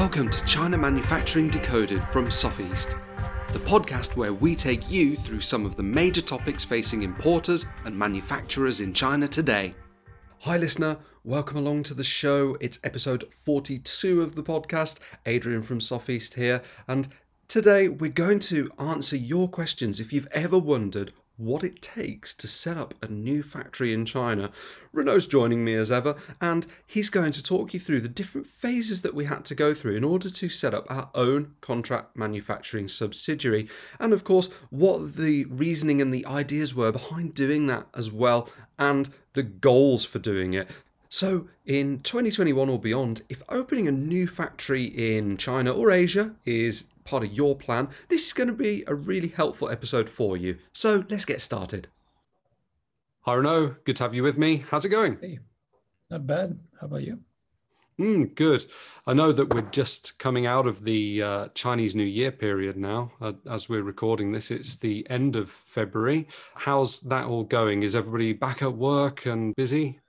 Welcome to China Manufacturing Decoded from Sofeast, the podcast where we take you through some of the major topics facing importers and manufacturers in China today. Hi listener, welcome along to the show. It's episode 42 of the podcast. Adrian from Sofeast here, and today we're going to answer your questions if you've ever wondered what it takes to set up a new factory in China. Renault's joining me as ever, and he's going to talk you through the different phases that we had to go through in order to set up our own contract manufacturing subsidiary, and of course what the reasoning and the ideas were behind doing that as well, and the goals for doing it. So in 2021 or beyond, if opening a new factory in China or Asia is part of your plan, this is going to be a really helpful episode for you. So let's get started. Hi Renault, good to have you with me. How's it going? Hey, not bad. How about you? Good. I know that we're just coming out of the Chinese New Year period now. As we're recording this, it's the end of February. How's that all going? Is everybody back at work and busy?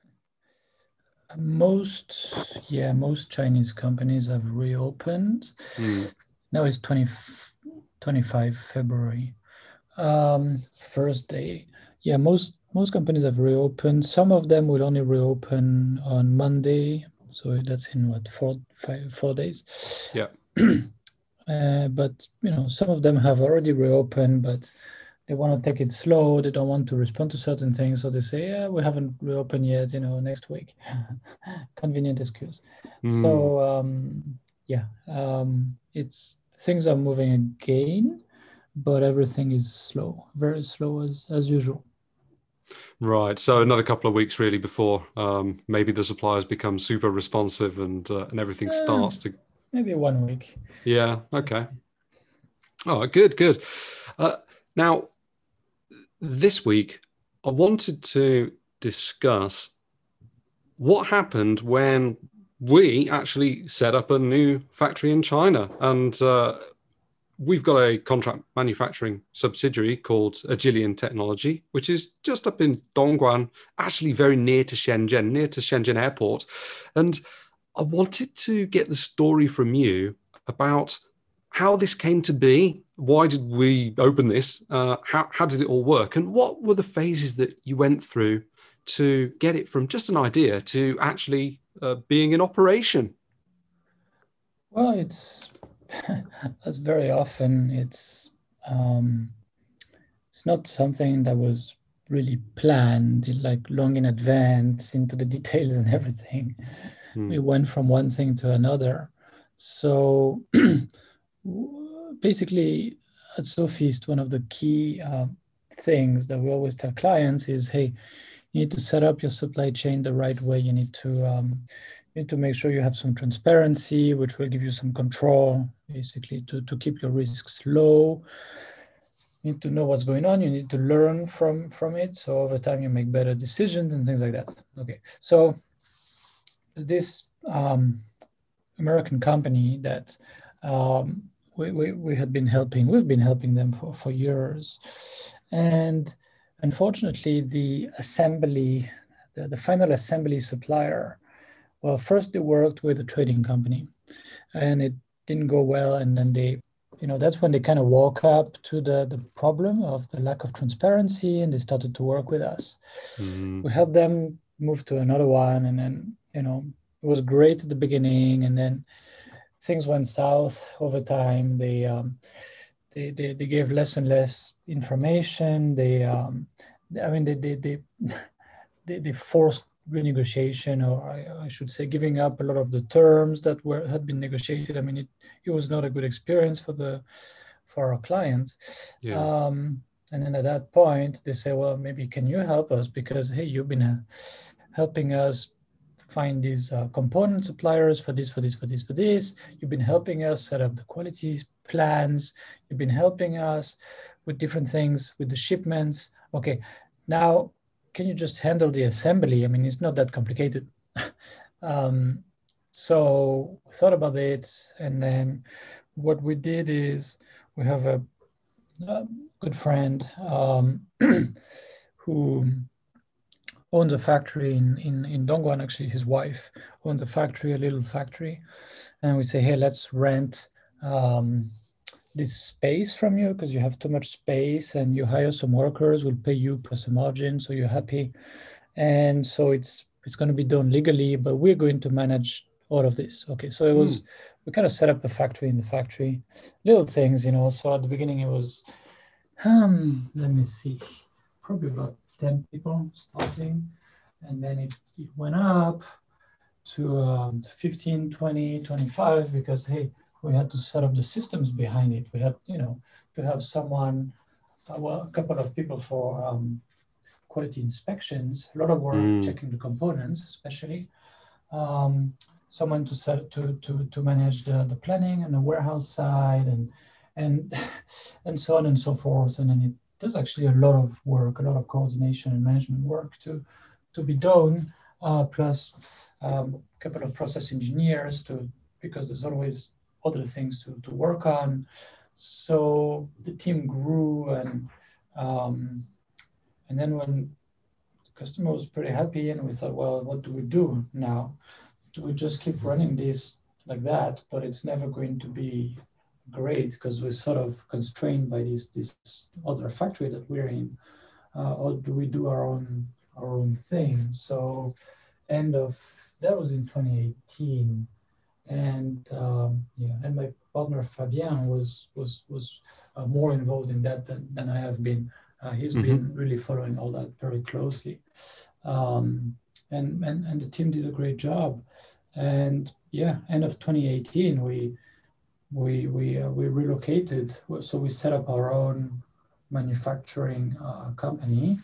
Most Chinese companies have reopened. Now it's 25 February. First day. Yeah, most companies have reopened. Some of them will only reopen on Monday. So that's in 4 days. Yeah. But some of them have already reopened, but they want to take it slow. They don't want to respond to certain things. So they say, yeah, we haven't reopened yet, next week. Convenient excuse. So, it's things are moving again, but everything is slow, very slow as usual. Right. So another couple of weeks really before maybe the suppliers become super responsive and everything starts to... Maybe 1 week. Yeah. Okay. Oh, good. Now, this week, I wanted to discuss what happened when we actually set up a new factory in China. And we've got a contract manufacturing subsidiary called Agilian Technology, which is just up in Dongguan, actually very near to Shenzhen Airport. And I wanted to get the story from you about how this came to be. Why did we open this? How did it all work? And what were the phases that you went through to get it from just an idea to actually being in operation? Well, that's very often it's not something that was really planned like long in advance into the details and everything. We went from one thing to another. So basically at Sofeast, one of the key things that we always tell clients is, hey, you need to set up your supply chain the right way. You need to make sure you have some transparency, which will give you some control, basically to keep your risks low. You need to know what's going on. You need to learn from it. So over time, you make better decisions and things like that. Okay. So this American company that we had been helping, we've been helping them for years. And unfortunately, the assembly, the final assembly supplier, well, first they worked with a trading company and it didn't go well. And then they, that's when they kind of woke up to the problem of the lack of transparency and they started to work with us. We helped them move to another one. And then, it was great at the beginning. And then things went south over time. They gave less and less information. They forced renegotiation, or I should say, giving up a lot of the terms that had been negotiated. I mean, it was not a good experience for our clients. Yeah. And then at that point, they say, well, maybe can you help us? Because, hey, you've been helping us find these component suppliers for this. You've been helping us set up the quality plans. You've been helping us with different things, with the shipments. Okay, now can you just handle the assembly? I mean, it's not that complicated. So we thought about it, and then what we did is we have a good friend who owns a factory in Dongguan. Actually, his wife owns a factory, a little factory, and we say, hey, let's rent this space from you because you have too much space, and you hire some workers, we'll pay you plus a margin, so you're happy. And so it's going to be done legally, but we're going to manage all of this. Okay, so we kind of set up a factory in the factory, little things, So at the beginning it was, let me see, probably about 10 people starting, and then it went up to 15, 20, 25, because hey, we had to set up the systems behind it. We had, to have someone, a couple of people for quality inspections, a lot of work checking the components, especially. Someone to manage the planning and the warehouse side and so on and so forth. And then it does actually a lot of work, a lot of coordination and management work to be done, plus a couple of process engineers because there's always other things to work on. So the team grew, and then when the customer was pretty happy, and we thought, well, what do we do now? Do we just keep running this like that? But it's never going to be great because we're sort of constrained by this other factory that we're in, or do we do our own thing? So that was in 2018, and and my partner Fabien was more involved in that than I have been. He's been really following all that very closely, and the team did a great job. And end of 2018, we relocated, so we set up our own manufacturing company.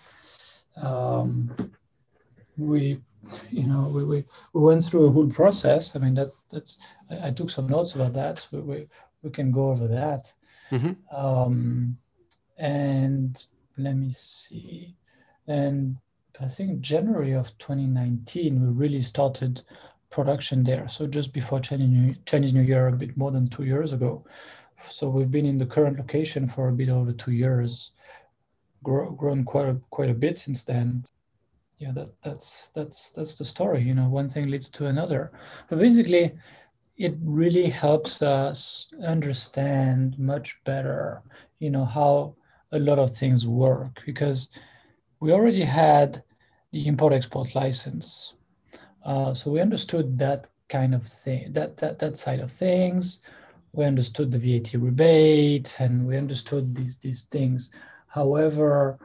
We went through a whole process. I mean, that's I took some notes about that. We can go over that. And let me see. And I think January of 2019 we really started production there. So just before Chinese New Year, a bit more than 2 years ago. So we've been in the current location for a bit over 2 years, grown quite a bit since then. Yeah, that's the story. One thing leads to another. But basically, it really helps us understand much better, how a lot of things work, because we already had the import-export license. So we understood that kind of thing, that side of things. We understood the VAT rebate, and we understood these things. However,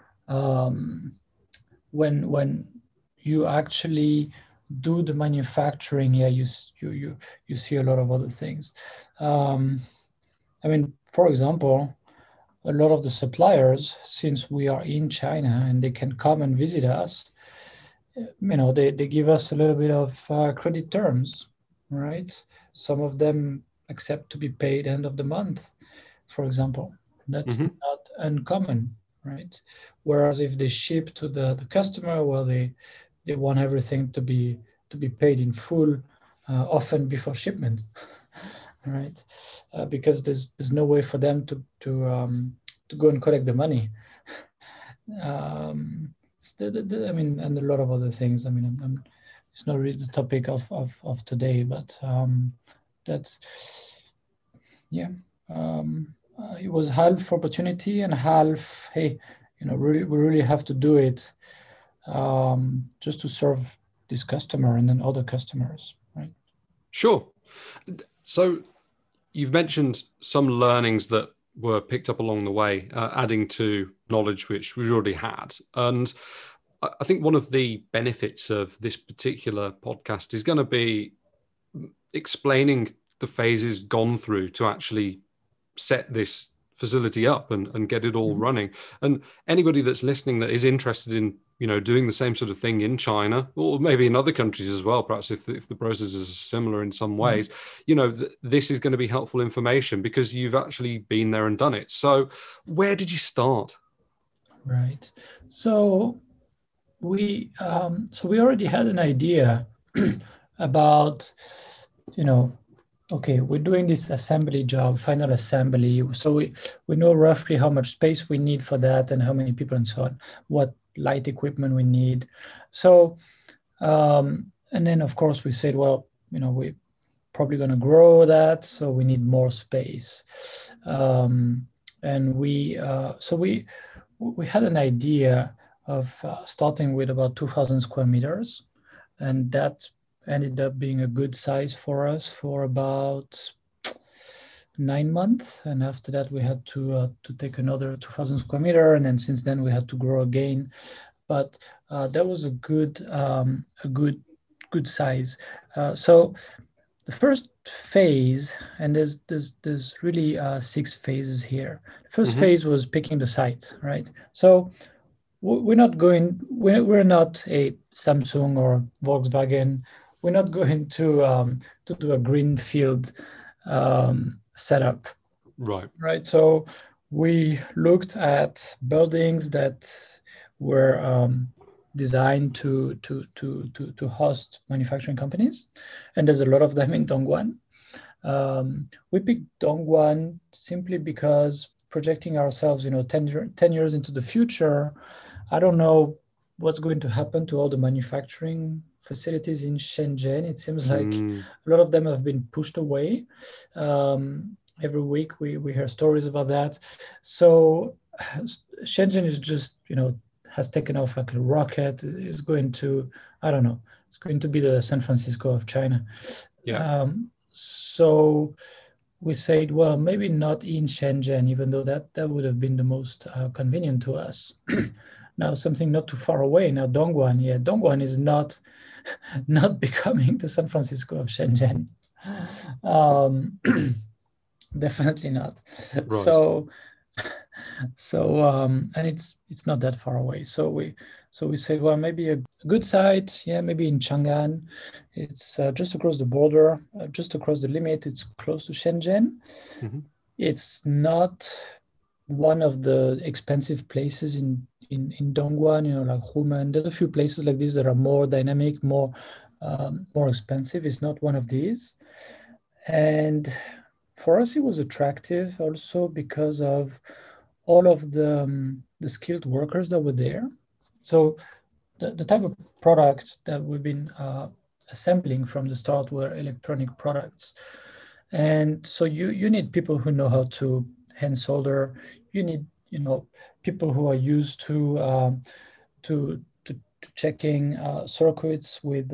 when you actually do the manufacturing, you see a lot of other things. I mean, for example, a lot of the suppliers, since we are in China and they can come and visit us, they give us a little bit of credit terms, right? Some of them accept to be paid end of the month, for example. That's not uncommon, right? Whereas if they ship to the customer, well, they want everything to be paid in full, often before shipment, right? Because there's no way for them to go and collect the money. I mean, and a lot of other things. I mean, it's not really the topic of today, but that's it was half opportunity and half, hey, we really have to do it just to serve this customer and then other customers, right? Sure. So you've mentioned some learnings that were picked up along the way, adding to knowledge which we already had. And I think one of the benefits of this particular podcast is going to be explaining the phases gone through to actually set this facility up and get it all running. And anybody that's listening that is interested in doing the same sort of thing in China, or maybe in other countries as well, perhaps if the process is similar in some ways, this is going to be helpful information because you've actually been there and done it. So where did you start? Right. So we already had an idea about, okay, we're doing this assembly job, final assembly. So we know roughly how much space we need for that and how many people and so on. What light equipment we need. So, and then of course we said, well, we probably going to grow that, so we need more space. And we had an idea of starting with about 2,000 square meters, and that ended up being a good size for us for about 9 months. And after that, we had to take another 2,000 square meter, and then since then we had to grow again. But that was a good size. So the first phase, and there's really 6 phases here. The first phase was picking the site, right? So we're not a Samsung or Volkswagen. We're not going to do a greenfield setup. Right. So we looked at buildings that were designed to host manufacturing companies, and there's a lot of them in Dongguan. We picked Dongguan simply because projecting ourselves, 10 years into the future, I don't know what's going to happen to all the manufacturing facilities in Shenzhen. It seems like a lot of them have been pushed away. Every week we hear stories about that. So Shenzhen is just, has taken off like a rocket. Is going to, I don't know, it's going to be the San Francisco of China. Yeah. So we said, well, maybe not in Shenzhen, even though that would have been the most convenient to us. Now something not too far away. Now Dongguan is not becoming the San Francisco of Shenzhen. Definitely not. Right. So and it's not that far away. So we said, well, maybe a good site, maybe in Chang'an. It's just across the border, just across the limit. It's close to Shenzhen. It's not one of the expensive places in Dongguan, like Humen. There's a few places like this that are more dynamic, more expensive. It's not one of these. And for us, it was attractive also because of all of the skilled workers that were there. So the type of products that we've been assembling from the start were electronic products. And so you need people who know how to hand solder. You need, people who are used to checking circuits with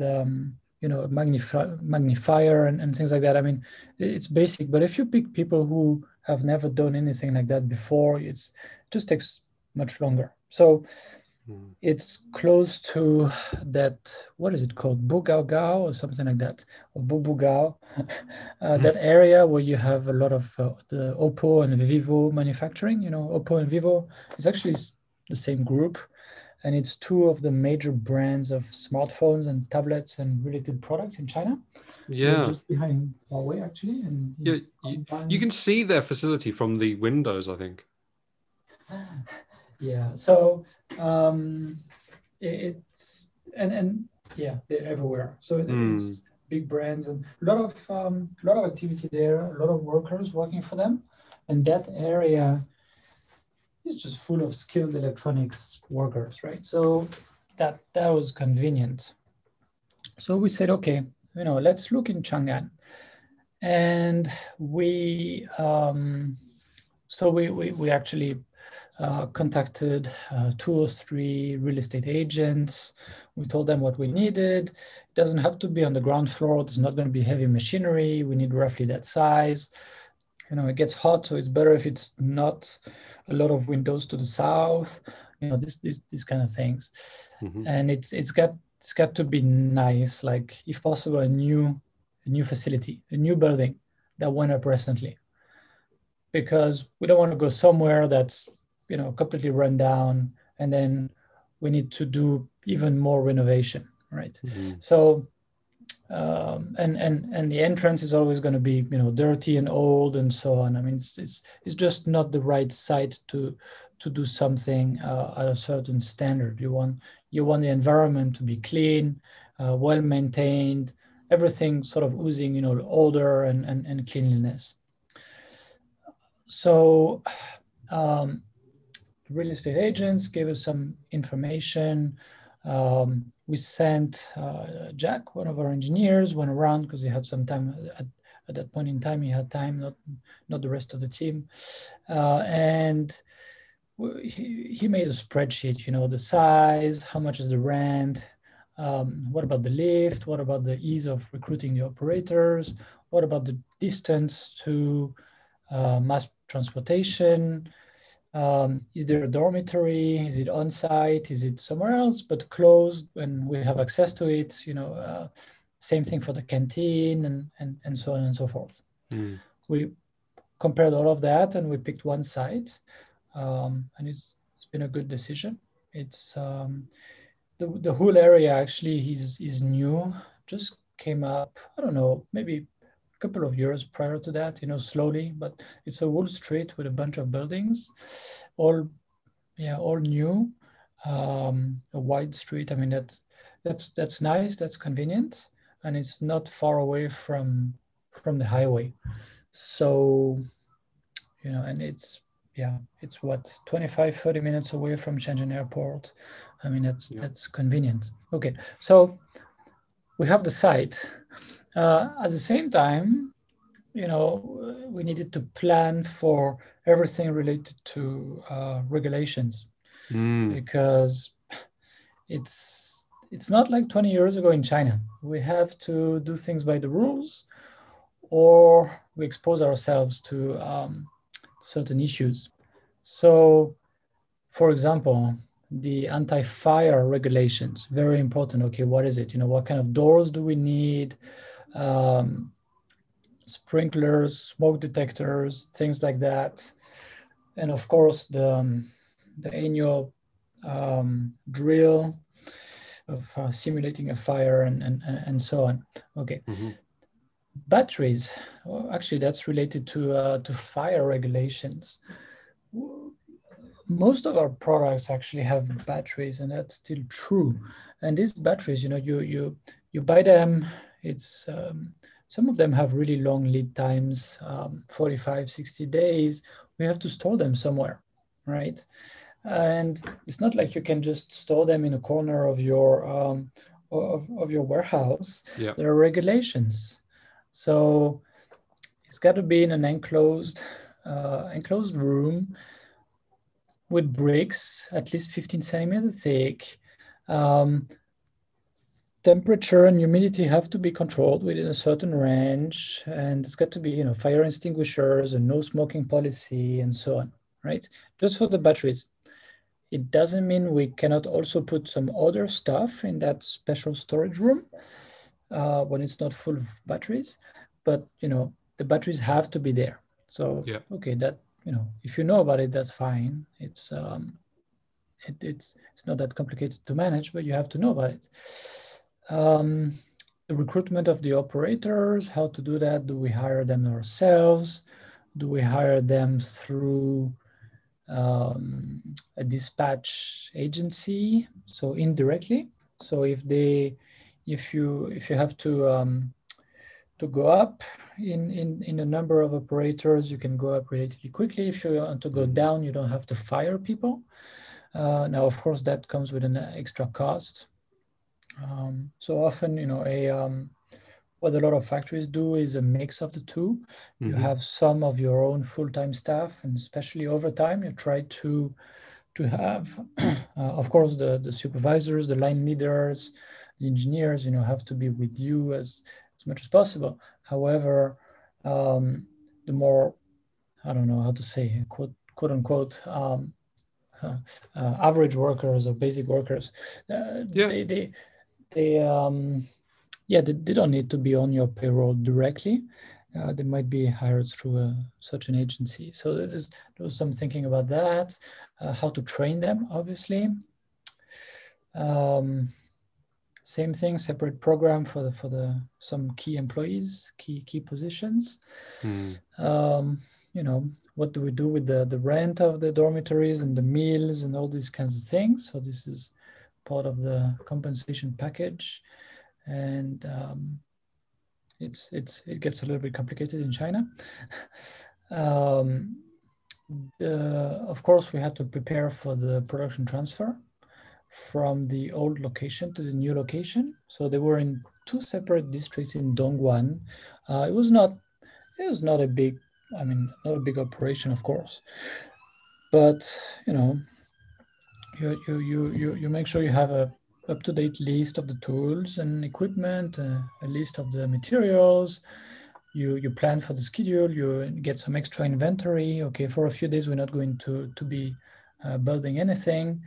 magnifier and things like that. I mean, it's basic, but if you pick people who have never done anything like that before, it just takes much longer. So it's close to that, what is it called, Bugaogao or something like that, or Bubugao, that area where you have a lot of the Oppo and Vivo manufacturing. Oppo and Vivo is actually the same group, and it's 2 of the major brands of smartphones and tablets and related products in China. Yeah. They're just behind Huawei, actually. And you can see their facility from the windows, I think. Yeah. So it's and yeah, they're everywhere. So it's big brands and a lot of activity there, a lot of workers working for them, and that area is just full of skilled electronics workers, right? So that was convenient. So we said, okay, let's look in Chang'an, and we actually contacted 2 or 3 real estate agents. We told them what we needed. It doesn't have to be on the ground floor. It's not going to be heavy machinery. We need roughly that size. It gets hot, so it's better if it's not a lot of windows to the south. These kind of things. And it's got to be nice, like if possible a new facility, a new building that went up recently, because we don't want to go somewhere that's completely run down and then we need to do even more renovation, right? So and the entrance is always going to be dirty and old and so on. I mean, it's just not the right site to do something at a certain standard. You want the environment to be clean, well maintained, everything sort of oozing order and cleanliness. So real estate agents gave us some information. We sent Jack, one of our engineers, went around because he had some time at that point in time. He had time, not the rest of the team, and he made a spreadsheet. The size, how much is the rent, what about the lift, what about the ease of recruiting the operators, what about the distance to mass transportation. Is there a dormitory? Is it on site? Is it somewhere else but closed and we have access to it? Same thing for the canteen and so on and so forth. We compared all of that and we picked one site, and it's been a good decision. It's the whole area actually is new, just came up. I don't know, maybe a couple of years prior to that, slowly, but it's a whole street with a bunch of buildings, all new, a wide street. I mean, that's nice, that's convenient, and it's not far away from the highway. So, and it's what, 25-30 minutes away from Shenzhen Airport. I mean, that's convenient. Okay, so we have the site. At the same time, we needed to plan for everything related to regulations, because it's not like 20 years ago in China. We have to do things by the rules, or we expose ourselves to certain issues. So, for example, the anti-fire regulations, very important. Okay, what is it? What kind of doors do we need? Sprinklers, smoke detectors, things like that. And of course, the annual drill of simulating a fire and so on. Okay. Batteries, actually, that's related to fire regulations. Most of our products actually have batteries, and that's still true. And these batteries, you buy them. It's some of them have really long lead times, 45, 60 days. We have to store them somewhere, right? And it's not like you can just store them in a corner of your warehouse. Yeah. There are regulations. So it's got to be in an enclosed room with bricks, at least 15 centimeters thick. Temperature and humidity have to be controlled within a certain range, and it's got to be, fire extinguishers and no smoking policy and so on, right? Just for the batteries. It doesn't mean we cannot also put some other stuff in that special storage room when it's not full of batteries, but the batteries have to be there. So yeah. Okay, that if you know about it, that's fine. It's not that complicated to manage, but you have to know about it. The recruitment of the operators, how to do that? Do we hire them ourselves? Do we hire them through a dispatch agency, so indirectly? So if you have to go up in a number of operators, you can go up relatively quickly. If you want to go down, you don't have to fire people. Now, of course, that comes with an extra cost. So often, what a lot of factories do is a mix of the two. You have some of your own full-time staff, and especially over time, you try to have, of course, the supervisors, the line leaders, the engineers, have to be with you as much as possible. However, the more, I don't know how to say, quote unquote, average workers or basic workers, they don't need to be on your payroll directly. They might be hired through such an agency. So there was some thinking about that, how to train them, obviously. Same thing, separate program for some key employees, key positions. What do we do with the rent of the dormitories and the meals and all these kinds of things? So this is part of the compensation package, and it gets a little bit complicated in China. Of course, we had to prepare for the production transfer from the old location to the new location. So they were in two separate districts in Dongguan. It was not a big, not a big operation, of course, but you make sure you have a up-to-date list of the tools and equipment, a list of the materials. You plan for the schedule. You get some extra inventory. Okay, for a few days we're not going to be building anything.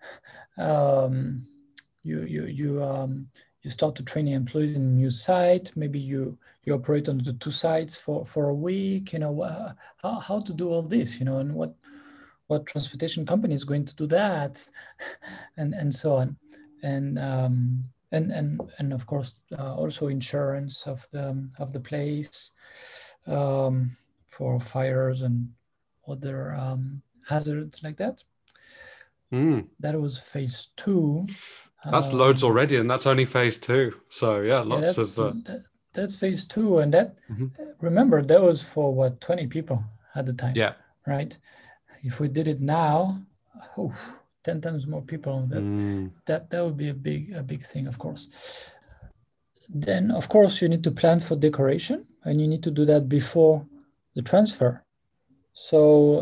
You start to train your employees in a new site. Maybe you operate on the two sites for a week. How to do all this. And what transportation company is going to do that, and so on, and of course also insurance of the place, for fires and other hazards like that. That was phase 2. That's loads already, and that's only phase 2. So yeah, that's phase 2, and that remember that was for 20 people at the time. Yeah. Right. If we did it now, 10 times more people. That would be a big thing, of course. Then, of course, you need to plan for decoration, and you need to do that before the transfer. So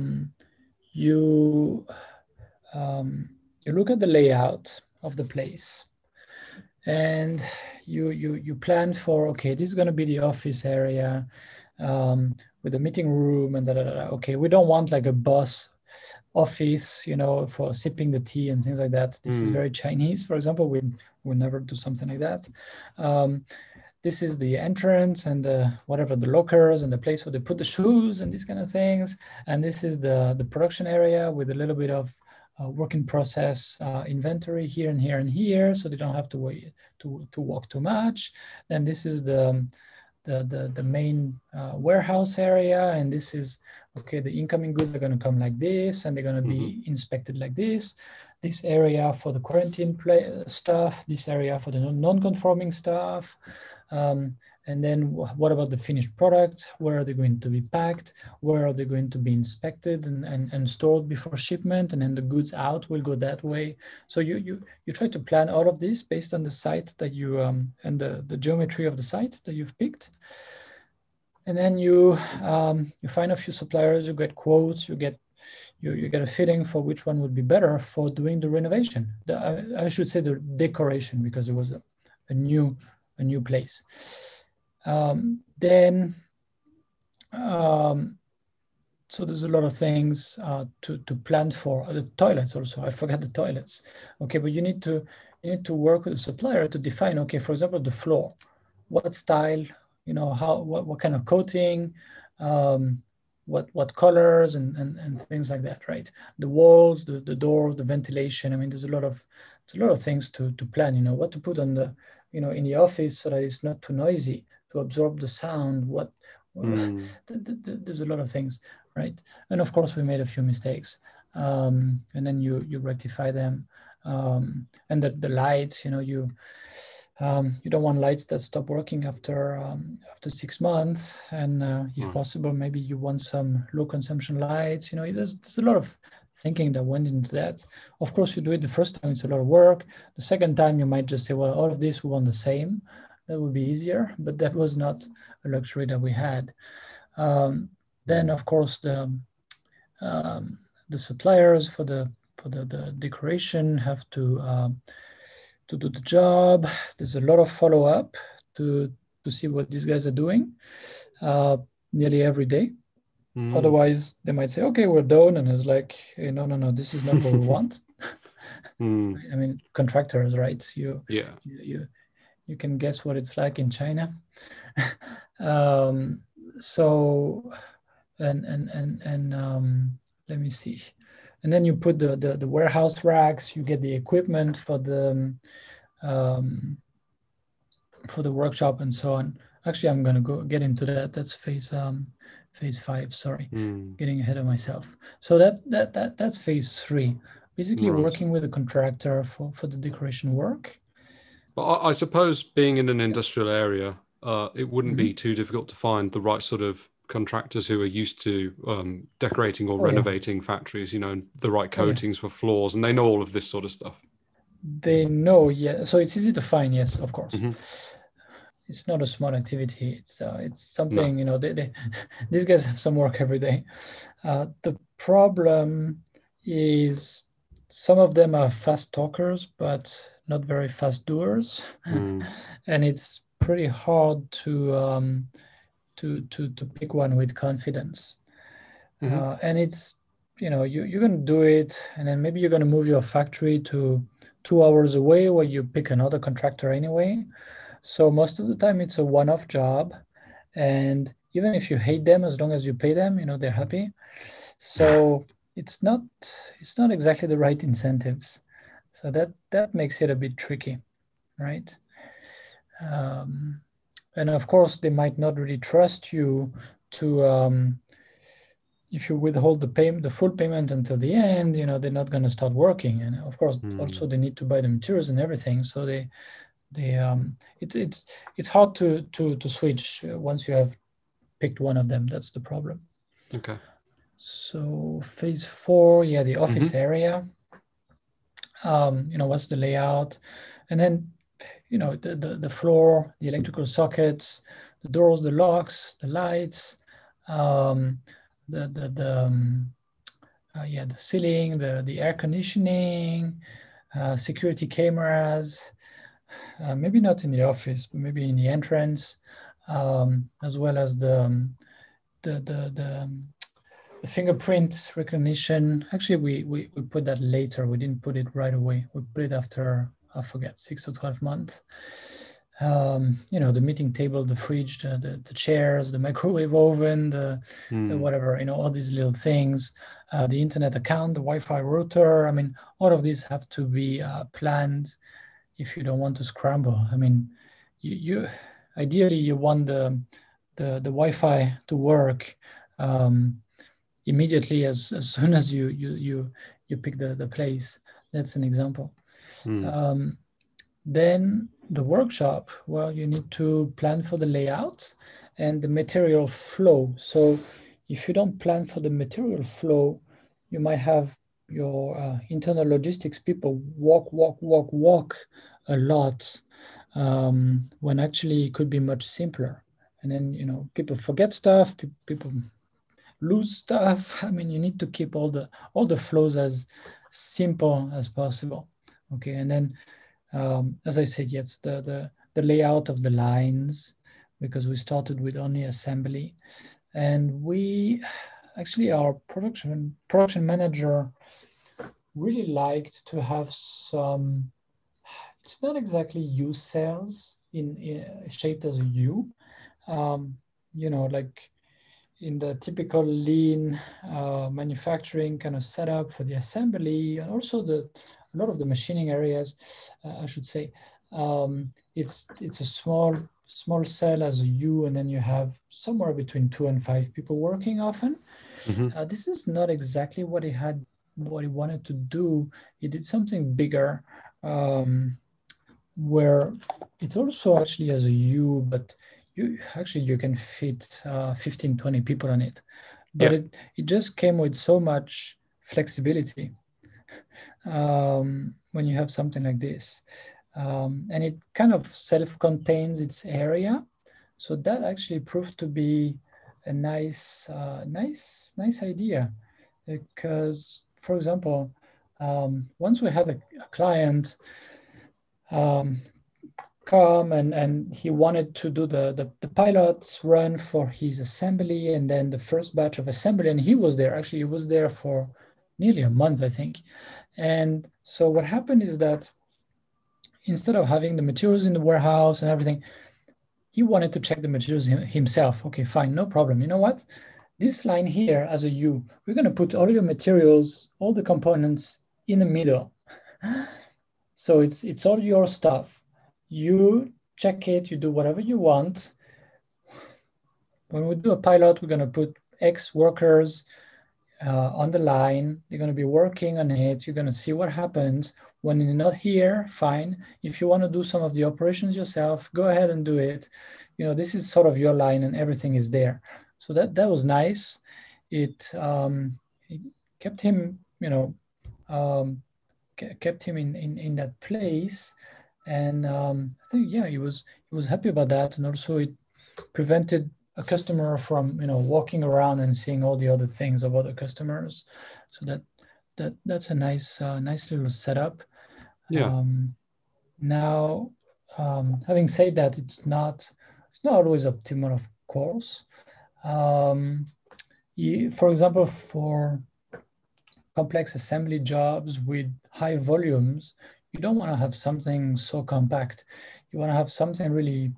you look at the layout of the place, and you plan for, okay, this is going to be the office area, with the meeting room and Okay, we don't want like a boss office, for sipping the tea and things like that. This is very Chinese, for example. We'll never do something like that. This is the entrance and the lockers and the place where they put the shoes and these kind of things. And this is the production area with a little bit of work in process inventory here and here and here, so they don't have to wait to walk too much. Then this is the main warehouse area, and this is, okay, the incoming goods are going to come like this, and they're going to be inspected like this. This area for the quarantine stuff, this area for the non-conforming stuff. And then what about the finished products? Where are they going to be packed? Where are they going to be inspected and stored before shipment? And then the goods out will go that way. So you try to plan all of this based on the site that you and the geometry of the site that you've picked. And then you find a few suppliers, you get quotes, you get a feeling for which one would be better for doing the renovation. I should say the decoration, because it was a new place. So there's a lot of things to plan for. The toilets also, I forgot the toilets. Okay, but you need to work with the supplier to define, okay, for example, the floor, what style, what kind of coating, what colors and things like that, right? The walls, the doors, the ventilation. I mean, there's a lot of things to plan. What to put on the in the office so that it's not too noisy, to absorb the sound. There's a lot of things, right? And of course, we made a few mistakes, and then you rectify them. And the lights, you don't want lights that stop working after 6 months, and if possible, maybe you want some low consumption lights. There's a lot of thinking that went into that. Of course, you do it the first time, it's a lot of work. The second time, you might just say, well, all of this we want the same. That would be easier, but that was not a luxury that we had. Then, of course, the suppliers for the decoration have to do the job. There's a lot of follow-up to see what these guys are doing nearly every day. Otherwise, they might say, okay, we're done. And it's like, hey, no, this is not what we want. I mean, contractors, right? You can guess what it's like in China. So, let me see. And then you put the warehouse racks, you get the equipment for the workshop and so on. Actually, I'm going to get into that. That's phase 5. Sorry, getting ahead of myself. So that's phase 3. Basically, working with a contractor for the decoration work. But I suppose being in an industrial area, it wouldn't be too difficult to find the right sort of contractors who are used to decorating or Oh yeah. renovating factories, and the right Oh yeah. coatings for floors, and they know all of this sort of stuff. They know, yeah. So it's easy to find, yes, of course. Hmm. It's not a small activity. It's No. something, they these guys have some work every day. The problem is some of them are fast talkers, but not very fast doers, Mm. and it's pretty hard to pick one with confidence. Hmm. And it's you're going to do it, and then maybe you're going to move your factory to 2 hours away where you pick another contractor anyway. So most of the time it's a one-off job, and even if you hate them, as long as you pay them, they're happy. So it's not exactly the right incentives. So that makes it a bit tricky, right? Um, and of course, they might not really trust you to if you withhold the full payment until the end, they're not going to start working. And of course, Mm. also they need to buy the materials and everything. So it's hard to switch once you have picked one of them. That's the problem. Okay. So phase 4, yeah, the office Hmm. area. What's the layout, and then the floor, the electrical sockets, the doors, the locks, the lights, um, the ceiling, the air conditioning, security cameras, maybe not in the office, but maybe in the entrance, as well as the the the, um, the fingerprint recognition. Actually, we put that later. We didn't put it right away. We put it after, I forget, 6 or 12 months. The meeting table, the fridge, the chairs, the microwave oven, the Mm. whatever, all these little things, the internet account, the Wi-Fi router. I mean, all of these have to be planned if you don't want to scramble. I mean, you ideally you want the Wi-Fi to work immediately as soon as you pick the place. That's an example. Mm. Um, then the workshop, well, you need to plan for the layout and the material flow. So if you don't plan for the material flow, you might have your internal logistics people walk a lot, when actually it could be much simpler. And then, people forget stuff, people lose stuff. I mean, you need to keep all the flows as simple as possible. Okay, and then as I said, yes, the layout of the lines, because we started with only assembly, and we actually our production manager really liked to have some. It's not exactly U cells in shaped as a U, um, like in the typical lean manufacturing kind of setup for the assembly, and also a lot of the machining areas, I should say. It's a small cell as a U, and then you have somewhere between 2 and 5 people working often. Hmm. This is not exactly what he wanted to do. He did something bigger, where it's also actually as a U, but you can fit 15, 20 people on it. But Yeah. it just came with so much flexibility when you have something like this. And it kind of self-contains its area. So that actually proved to be a nice idea, because, for example, once we had a client um, come, and he wanted to do the pilot run for his assembly, and then the first batch of assembly, and he was there. Actually, he was there for nearly a month, I think. And so what happened is that instead of having the materials in the warehouse and everything, he wanted to check the materials himself. Okay, fine, no problem. You know what? This line here as a U, we're going to put all your materials, all the components in the middle. So it's all your stuff. You check it, you do whatever you want. When we do a pilot, we're going to put X workers on the line. They're going to be working on it. You're going to see what happens. When you're not here, fine. If you want to do some of the operations yourself, go ahead and do it. This is sort of your line, and everything is there. So that was nice. It kept him, kept him in that place, and I think he was happy about that, and also it prevented a customer from walking around and seeing all the other things of other customers. So that's a nice little setup. Yeah. Now, having said that, it's not always optimal, of course. For example, for complex assembly jobs with high volumes, you don't want to have something so compact. You want to have something really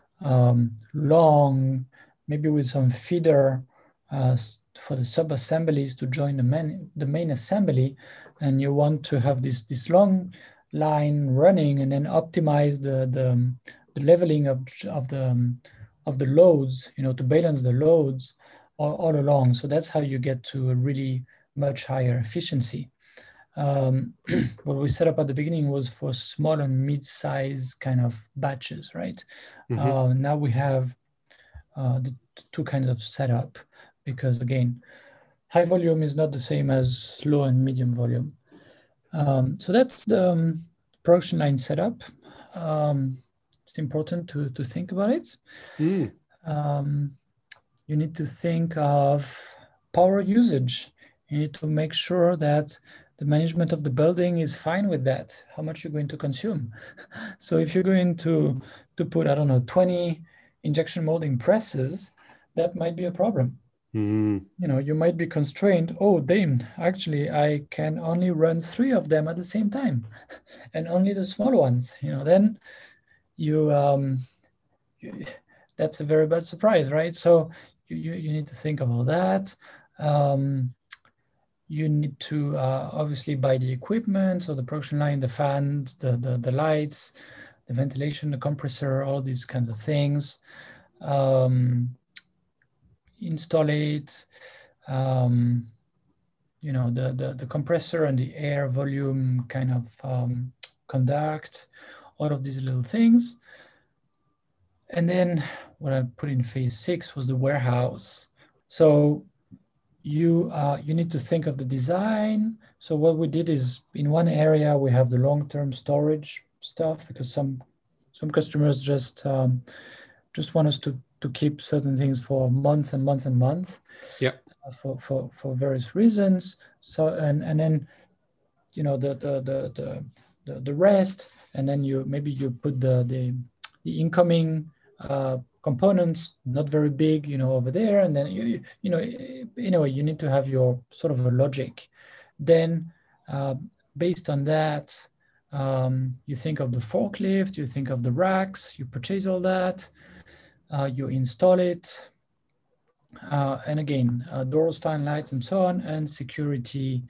long, maybe with some feeder for the sub-assemblies to join the main assembly, and you want to have this long line running and then optimize the leveling of the loads, to balance the loads all along. So that's how you get to a really much higher efficiency. What we set up at the beginning was for small and mid-size kind of batches, right? Now we have the two kinds of setup, because again, high volume is not the same as low and medium volume. So that's the production line setup. It's important to think about it. You need to think of power usage. You need to make sure that the management of the building is fine with that, how much you're going to consume. So if you're going to put, I don't know, 20 injection molding presses, that might be a problem. You might be constrained. Oh, damn, actually, I can only run 3 of them at the same time, and only the small ones. Then that's a very bad surprise, right? So you need to think about that. You need to obviously buy the equipment, so the production line, the fans, the lights, the ventilation, the compressor, all these kinds of things. Install it, the compressor and the air volume kind of conduct, all of these little things. And then what I put in phase 6 was the warehouse. So you need to think of the design. So what we did is, in one area we have the long-term storage stuff, because some customers just want us to keep certain things for months and months and months. Yeah. For various reasons. So and then the rest, and then you put the incoming components, not very big, over there, and then anyway, you need to have your sort of a logic. Then based on that, you think of the forklift, you think of the racks, you purchase all that, you install it, and again, doors, fan, lights, and so on, and security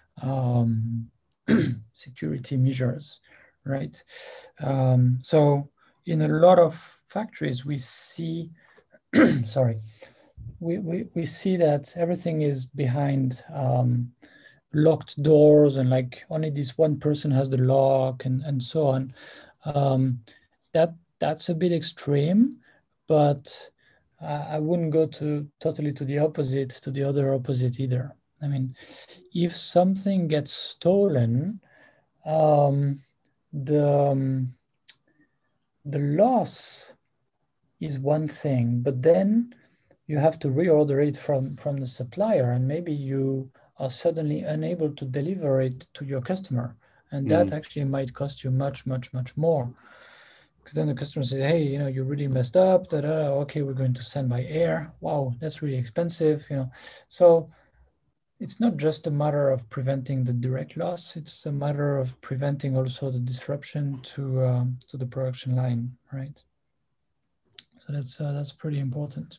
security measures, right? So in a lot of factories, we see, we see that everything is behind locked doors, and like only this one person has the lock, and so on. That's a bit extreme, but I wouldn't go totally to the other opposite either. I mean, if something gets stolen, the loss is one thing, but then you have to reorder it from the supplier, and maybe you are suddenly unable to deliver it to your customer, and that actually might cost you much, much, much more. Because then the customer says, hey, you really messed up. Okay, we're going to send by air. Wow, that's really expensive. So it's not just a matter of preventing the direct loss. It's a matter of preventing also the disruption to the production line, right? So that's pretty important.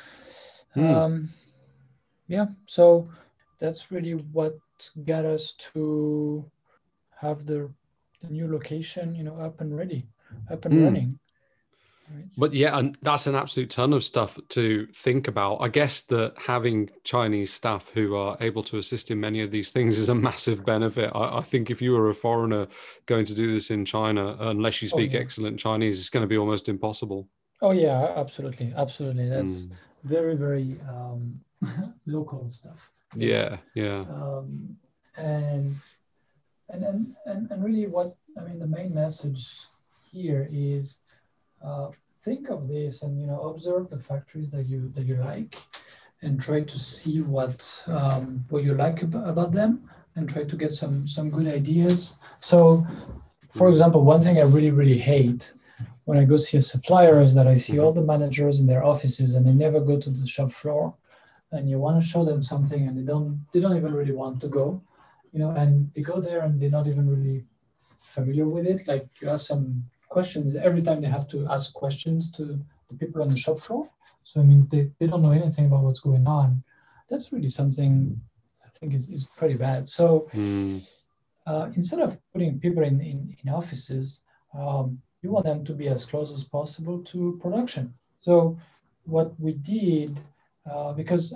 Yeah. So that's really what got us to have the new location, up and ready. Up and running. Right. But yeah, and that's an absolute ton of stuff to think about. I guess that having Chinese staff who are able to assist in many of these things is a massive benefit. I think if you were a foreigner going to do this in China, unless you speak excellent Chinese, it's going to be almost impossible. Oh yeah, absolutely. That's very, very local stuff. Yeah, yeah. And and really, what I mean, the main message here is think of this, and observe the factories that you like, and try to see what you like about them, and try to get some good ideas. So, for example, one thing I really, really hate when I go see a supplier is that I see all the managers in their offices and they never go to the shop floor. And you want to show them something, and they don't even really want to go, and they go there and they're not even really familiar with it. Like, you ask some questions every time, they have to ask questions to the people on the shop floor. So it means they don't know anything about what's going on. That's really something I think is pretty bad. So instead of putting people in offices, you want them to be as close as possible to production. So what we did, because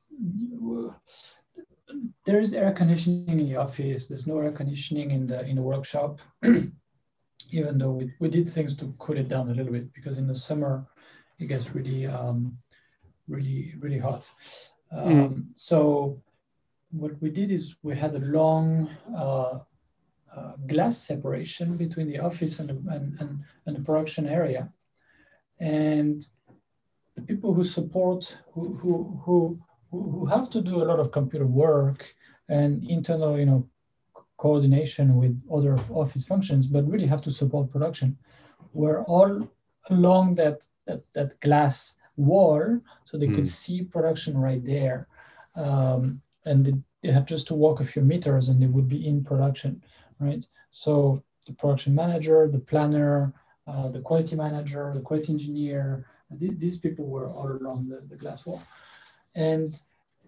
there is air conditioning in the office, there's no air conditioning in the workshop, even though we did things to cool it down a little bit, because in the summer it gets really really hot. So what we did is we had a long glass separation between the office and the production area, and the people who support who have to do a lot of computer work and internal coordination with other office functions, but really have to support production, were all along that glass wall, so they could see production right there, and they had just to walk a few meters and they would be in production, right? So the production manager, the planner, the quality manager, the quality engineer, these people were all along the glass wall. And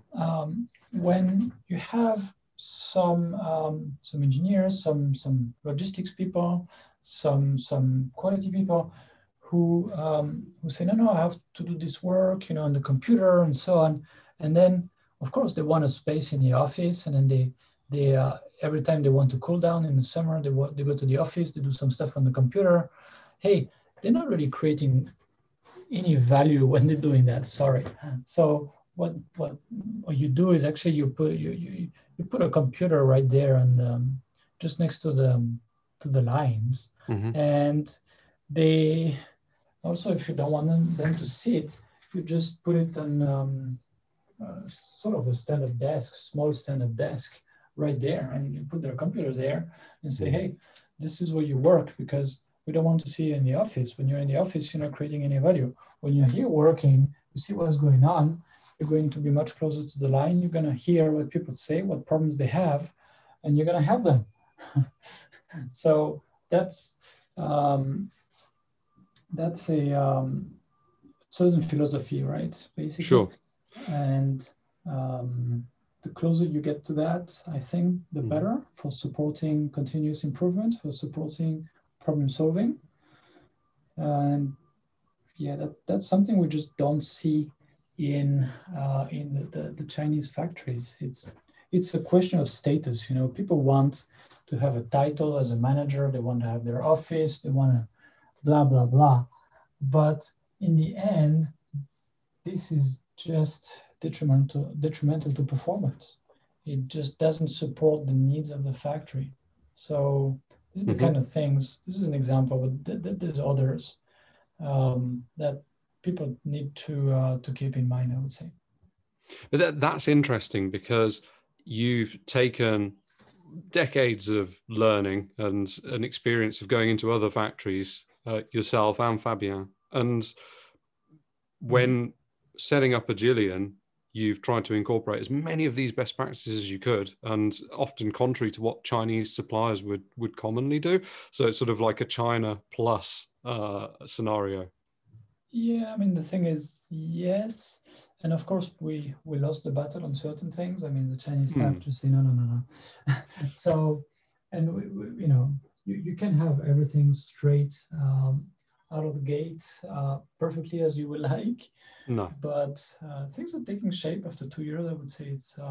when you have some engineers, some logistics people, some quality people who say, no, I have to do this work, on the computer and so on, and then of course they want a space in the office, and then they every time they want to cool down in the summer, they go to the office, they do some stuff on the computer. Hey, they're not really creating any value when they're doing that. Sorry. So what you do is actually you put a computer right there and just next to the lines, and they also, if you don't want them to sit, you just put it on sort of a standard desk, small standard desk right there, and you put their computer there and say, hey, this is where you work, because we don't want to see you in the office. When you're in the office, you're not creating any value. When you're here working, you see what's going on. You're going to be much closer to the line. You're going to hear what people say, what problems they have, and you're going to help them. So that's a certain philosophy, right? Basically. Sure. And the closer you get to that, I think the better for supporting continuous improvement, for supporting problem solving. And yeah, that's something we just don't see in the Chinese factories. It's a question of status. People want to have a title as a manager. They want to have their office. They want to blah blah blah. But in the end, this is just detrimental to performance. It just doesn't support the needs of the factory. So this is the kind of things. This is an example, but there's others that people need to keep in mind, I would say. But that's interesting, because you've taken decades of learning and an experience of going into other factories, yourself and Fabien, and when setting up Agilian, you've tried to incorporate as many of these best practices as you could, and often contrary to what Chinese suppliers would commonly do. So it's sort of like a China plus scenario. Yeah, I mean, the thing is, yes. And of course, we lost the battle on certain things. I mean, the Chinese have to say, no. So, and you can have everything straight out of the gate perfectly as you would like. No. But things are taking shape after 2 years. I would say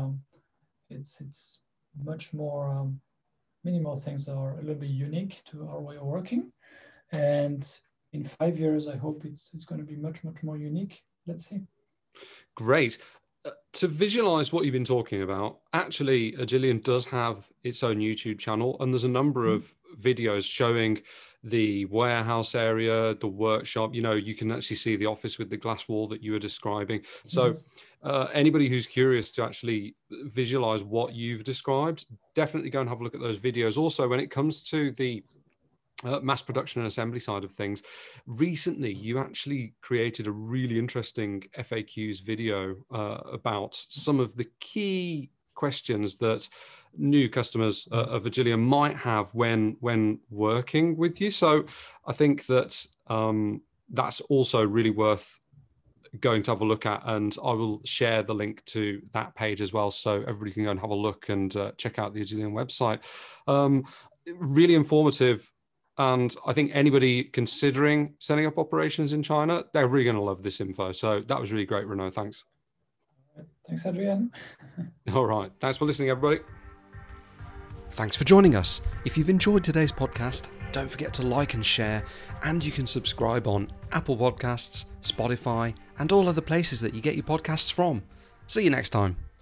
it's much more. Many more things are a little bit unique to our way of working, and in 5 years, I hope it's going to be much more unique. Let's see. Great. To visualize what you've been talking about, actually, Agilion does have its own YouTube channel, and there's a number of videos showing the warehouse area, the workshop. You can actually see the office with the glass wall that you were describing. So anybody who's curious to actually visualize what you've described, definitely go and have a look at those videos. Also, when it comes to the mass production and assembly side of things, recently you actually created a really interesting FAQs video about some of the key questions that new customers of Agilion might have when working with you. So I think that that's also really worth going to have a look at, and I will share the link to that page as well, so everybody can go and have a look and check out the Agilion website. Really informative. And I think anybody considering setting up operations in China, they're really going to love this info. So that was really great, Renaud. Thanks. Thanks, Adrian. All right. Thanks for listening, everybody. Thanks for joining us. If you've enjoyed today's podcast, don't forget to like and share, and you can subscribe on Apple Podcasts, Spotify, and all other places that you get your podcasts from. See you next time.